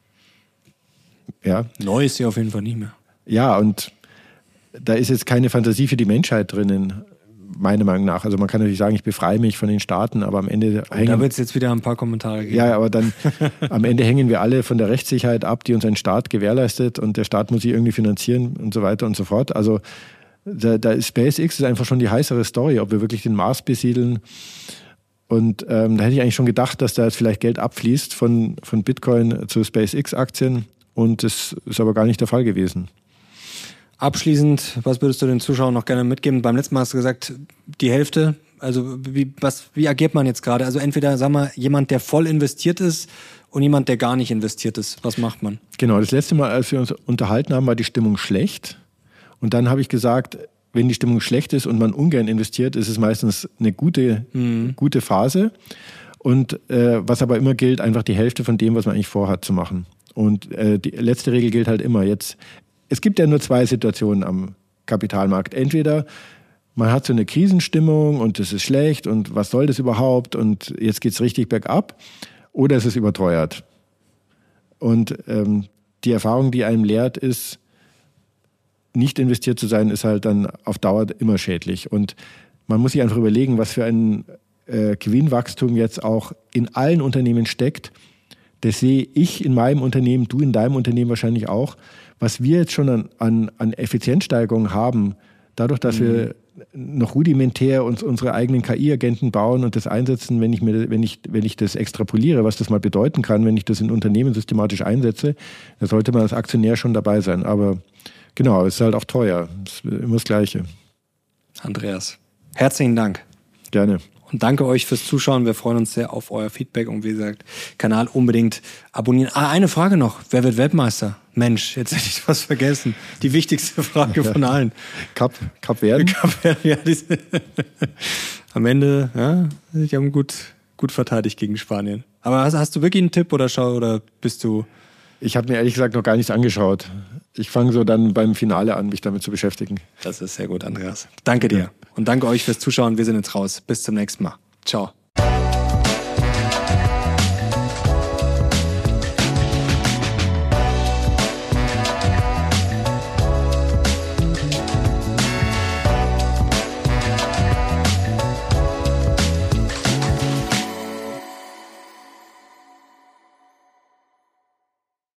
Speaker 2: Neu ist sie auf jeden Fall nicht mehr.
Speaker 1: Ja, und da ist jetzt keine Fantasie für die Menschheit drinnen, meiner Meinung nach. Also man kann natürlich sagen, ich befreie mich von den Staaten, aber am Ende hängen...
Speaker 2: Da wird es jetzt wieder ein paar Kommentare geben.
Speaker 1: Ja, aber dann am Ende hängen wir alle von der Rechtssicherheit ab, die uns ein Staat gewährleistet und der Staat muss sie irgendwie finanzieren und so weiter und so fort. Also da ist SpaceX ist einfach schon die heißere Story, ob wir wirklich den Mars besiedeln. Und da hätte ich eigentlich schon gedacht, dass da jetzt vielleicht Geld abfließt von Bitcoin zu SpaceX-Aktien und das ist aber gar nicht der Fall gewesen.
Speaker 2: Abschließend, was würdest du den Zuschauern noch gerne mitgeben? Beim letzten Mal hast du gesagt, die Hälfte. Also wie agiert man jetzt gerade? Also entweder, sagen wir, jemand, der voll investiert ist und jemand, der gar nicht investiert ist. Was macht man?
Speaker 1: Genau, das letzte Mal, als wir uns unterhalten haben, war die Stimmung schlecht. Und dann habe ich gesagt, wenn die Stimmung schlecht ist und man ungern investiert, ist es meistens eine gute Phase. Und was aber immer gilt, einfach die Hälfte von dem, was man eigentlich vorhat zu machen. Und die letzte Regel gilt halt immer jetzt. Es gibt ja nur 2 Situationen am Kapitalmarkt. Entweder man hat so eine Krisenstimmung und es ist schlecht und was soll das überhaupt und jetzt geht es richtig bergab, oder es ist überteuert. Und die Erfahrung, die einem lehrt, ist, nicht investiert zu sein, ist halt dann auf Dauer immer schädlich. Und man muss sich einfach überlegen, was für ein Gewinnwachstum jetzt auch in allen Unternehmen steckt. Das sehe ich in meinem Unternehmen, du in deinem Unternehmen wahrscheinlich auch. Was wir jetzt schon an Effizienzsteigerung haben, dadurch, dass wir noch rudimentär unsere eigenen KI-Agenten bauen und das einsetzen, wenn ich das extrapoliere, was das mal bedeuten kann, wenn ich das in Unternehmen systematisch einsetze, da sollte man als Aktionär schon dabei sein. Aber genau, es ist halt auch teuer. Es ist immer das Gleiche.
Speaker 2: Andreas, herzlichen Dank.
Speaker 1: Gerne.
Speaker 2: Und danke euch fürs Zuschauen. Wir freuen uns sehr auf euer Feedback und wie gesagt, Kanal unbedingt abonnieren. Eine Frage noch. Wer wird Weltmeister? Mensch, jetzt hätte ich was vergessen. Die wichtigste Frage von allen.
Speaker 1: Kap Verden?
Speaker 2: Kap Verden, ja. Am Ende, ja, die haben gut verteidigt gegen Spanien. Aber hast du wirklich einen Tipp oder bist du...
Speaker 1: Ich habe mir ehrlich gesagt noch gar nichts angeschaut. Ich fange so dann beim Finale an, mich damit zu beschäftigen.
Speaker 2: Das ist sehr gut, Andreas. Danke dir. Und danke euch fürs Zuschauen. Wir sind jetzt raus. Bis zum nächsten Mal. Ciao.